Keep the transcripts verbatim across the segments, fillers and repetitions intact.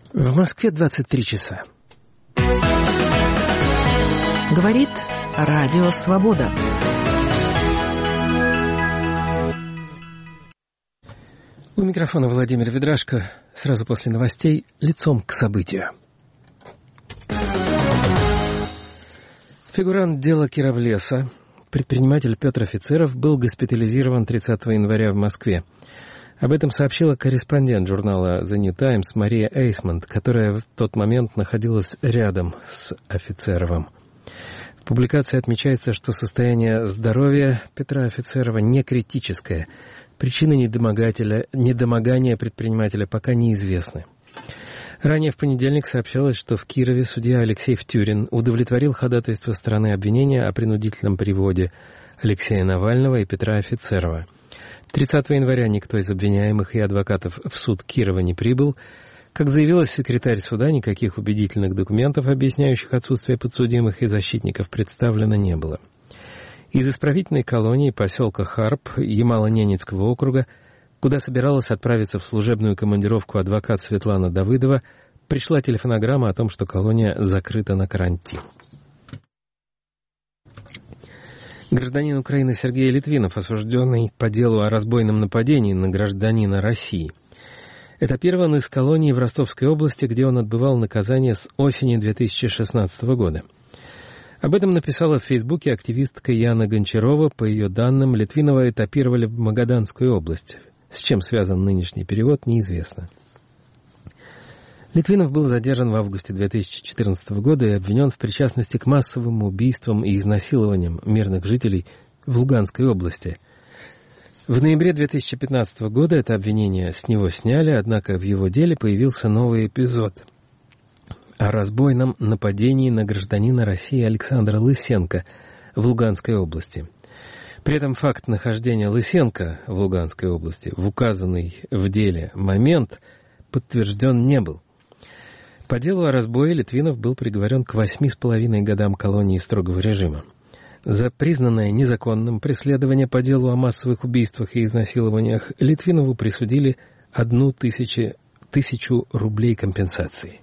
В Москве двадцать три часа. Говорит Радио Свобода. У микрофона Владимир Ведрашко. Сразу после новостей лицом к событию. Фигурант дела Кировлеса, предприниматель Петр Офицеров, был госпитализирован тридцатого января в Москве. Об этом сообщила корреспондент журнала The New Times Мария Эйсмонт, которая в тот момент находилась рядом с Офицеровым. В публикации отмечается, что состояние здоровья Петра Офицерова не критическое. Причины недомогателя, недомогания предпринимателя пока неизвестны. Ранее в понедельник сообщалось, что в Кирове судья Алексей Втюрин удовлетворил ходатайство стороны обвинения о принудительном переводе Алексея Навального и Петра Офицерова. тридцатого января никто из обвиняемых и адвокатов в суд Кирова не прибыл. Как заявила секретарь суда, никаких убедительных документов, объясняющих отсутствие подсудимых и защитников, представлено не было. Из исправительной колонии поселка Харп Ямало-Ненецкого округа, куда собиралась отправиться в служебную командировку адвокат Светлана Давыдова, пришла телефонограмма о том, что колония закрыта на карантин. Гражданин Украины Сергей Литвинов, осужденный по делу о разбойном нападении на гражданина России. Это первый он из колонии в Ростовской области, где он отбывал наказание с осени две тысячи шестнадцатого года. Об этом написала в Фейсбуке активистка Яна Гончарова. По ее данным, Литвинова этапировали в Магаданскую область. С чем связан нынешний перевод, неизвестно. Литвинов был задержан в августе две тысячи четырнадцатого года и обвинен в причастности к массовым убийствам и изнасилованиям мирных жителей в Луганской области. В ноябре две тысячи пятнадцатого года это обвинение с него сняли, однако в его деле появился новый эпизод о разбойном нападении на гражданина России Александра Лысенко в Луганской области. При этом факт нахождения Лысенко в Луганской области в указанный в деле момент подтвержден не был. По делу о разбое Литвинов был приговорен к восьми с половиной годам колонии строгого режима. За признанное незаконным преследование по делу о массовых убийствах и изнасилованиях Литвинову присудили одну тысячу, тысячу рублей компенсации.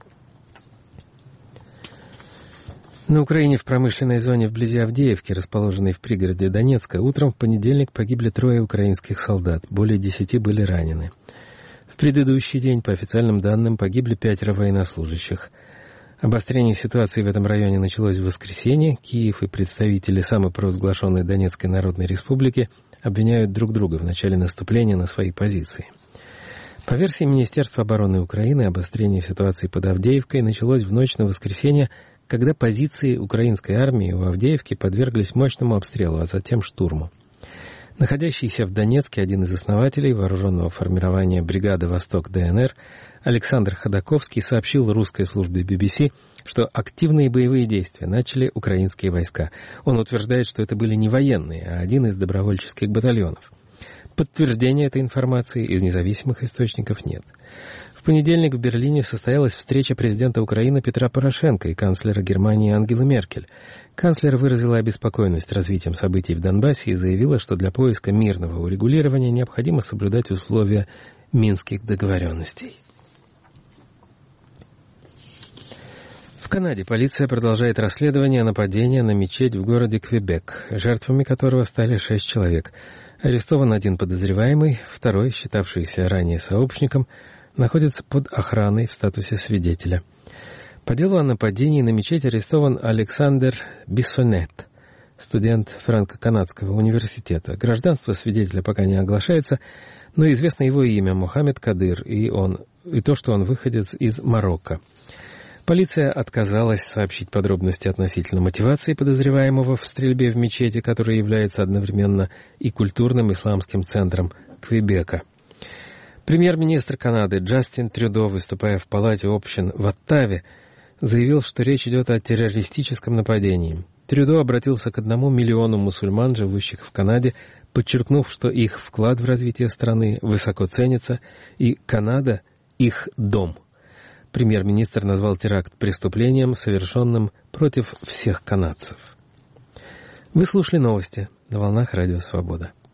На Украине в промышленной зоне вблизи Авдеевки, расположенной в пригороде Донецка, утром в понедельник погибли трое украинских солдат, более десяти были ранены. В предыдущий день, по официальным данным, погибли пятеро военнослужащих. Обострение ситуации в этом районе началось в воскресенье. Киев и представители самопровозглашенной Донецкой Народной Республики обвиняют друг друга в начале наступления на свои позиции. По версии Министерства обороны Украины, обострение ситуации под Авдеевкой началось в ночь на воскресенье, когда позиции украинской армии у Авдеевки подверглись мощному обстрелу, а затем штурму. Находящийся в Донецке один из основателей вооруженного формирования бригады «Восток ДНР» Александр Ходаковский сообщил русской службе би би си, что активные боевые действия начали украинские войска. Он утверждает, что это были не военные, а один из добровольческих батальонов. Подтверждения этой информации из независимых источников нет. В понедельник в Берлине состоялась встреча президента Украины Петра Порошенко и канцлера Германии Ангелы Меркель. Канцлер выразила обеспокоенность развитием событий в Донбассе и заявила, что для поиска мирного урегулирования необходимо соблюдать условия Минских договоренностей. В Канаде полиция продолжает расследование нападения на мечеть в городе Квебек, жертвами которого стали шесть человек. Арестован один подозреваемый, второй, считавшийся ранее сообщником, находится под охраной в статусе свидетеля. По делу о нападении на мечеть арестован Александр Биссонет, студент Франко-Канадского университета. Гражданство свидетеля пока не оглашается, но известно его имя Мохаммед Кадыр и, он, и то, что он выходец из Марокко. Полиция отказалась сообщить подробности относительно мотивации подозреваемого в стрельбе в мечети, которая является одновременно и культурным исламским центром Квебека. Премьер-министр Канады Джастин Трюдо, выступая в Палате общин в Оттаве, заявил, что речь идет о террористическом нападении. Трюдо обратился к одному миллиону мусульман, живущих в Канаде, подчеркнув, что их вклад в развитие страны высоко ценится, и Канада — их дом. Премьер-министр назвал теракт преступлением, совершенным против всех канадцев. Вы слушали новости на волнах Радио Свобода.